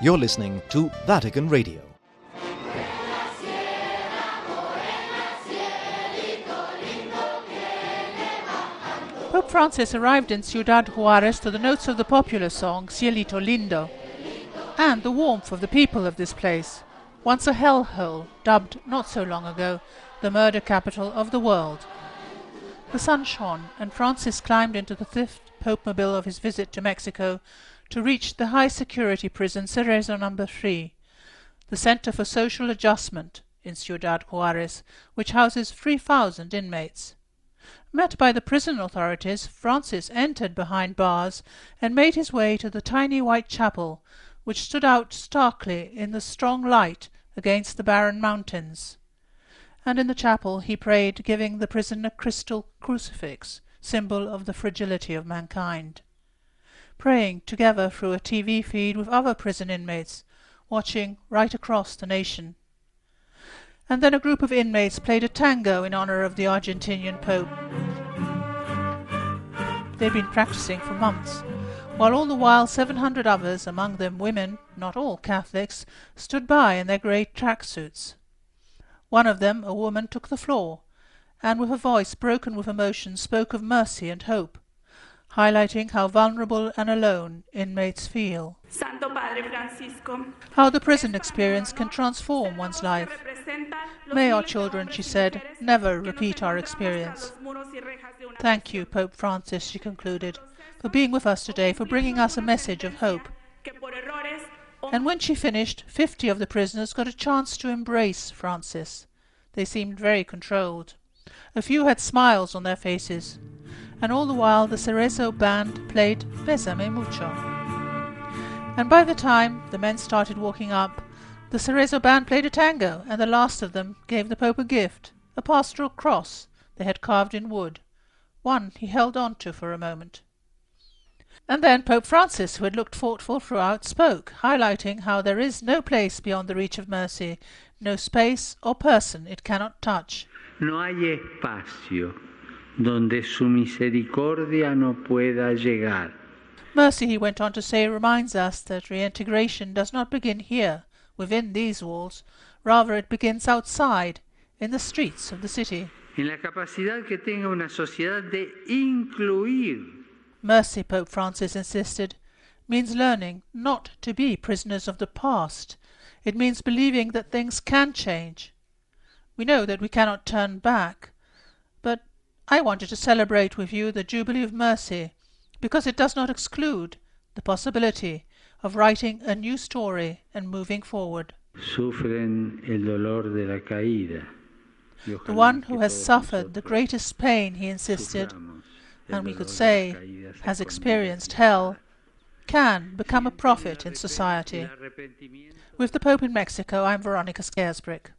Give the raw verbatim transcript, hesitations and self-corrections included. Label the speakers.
Speaker 1: You're listening to Vatican Radio.
Speaker 2: Pope Francis arrived in Ciudad Juarez to the notes of the popular song Cielito Lindo and the warmth of the people of this place, once a hellhole, dubbed not so long ago the murder capital of the world. The sun shone, and Francis climbed into the fifth Pope-mobile of his visit to Mexico to reach the high-security prison Cerezo number three, the Center for Social Adjustment in Ciudad Juarez, which houses three thousand inmates. Met by the prison authorities, Francis entered behind bars and made his way to the tiny white chapel, which stood out starkly in the strong light against the barren mountains. And in the chapel he prayed, giving the prison a crystal crucifix, symbol of the fragility of mankind. Praying together through a T V feed with other prison inmates, watching right across the nation. And then a group of inmates played a tango in honor of the Argentinian Pope. They'd been practicing for months, while all the while seven hundred others, among them women, not all Catholics, stood by in their grey tracksuits. One of them, a woman, took the floor, and with a voice broken with emotion spoke of mercy and hope, highlighting how vulnerable and alone inmates feel.
Speaker 3: Santo Padre Francisco,
Speaker 2: how the prison experience can transform one's life. May our children, she said, never repeat our experience. Thank you, Pope Francis, she concluded, for being with us today, for bringing us a message of hope. And when she finished, fifty of the prisoners got a chance to embrace Francis. They seemed very controlled. A few had smiles on their faces, and all the while the Cerezo band played Bésame Mucho. And by the time the men started walking up, the Cerezo band played a tango, and the last of them gave the Pope a gift, a pastoral cross they had carved in wood, one he held on to for a moment. And then Pope Francis, who had looked thoughtful throughout, spoke, highlighting how there is no place beyond the reach of mercy, no space or person it cannot touch.
Speaker 4: No hay espacio donde su misericordia no pueda llegar.
Speaker 2: Mercy, he went on to say, reminds us that reintegration does not begin here, within these walls. Rather, it begins outside, in the streets of the city.
Speaker 4: En la capacidad que tenga una sociedad de incluir.
Speaker 2: Mercy, Pope Francis insisted, means learning not to be prisoners of the past. It means believing that things can change. We know that we cannot turn back, but I wanted to celebrate with you the Jubilee of Mercy, because it does not exclude the possibility of writing a new story and moving forward.
Speaker 4: Sufren el dolor de la caída.
Speaker 2: The one who has suffered the greatest pain, he insisted, and we could say has experienced hell, can become a prophet in society. With the Pope in Mexico, I'm Veronica Scaresbrick.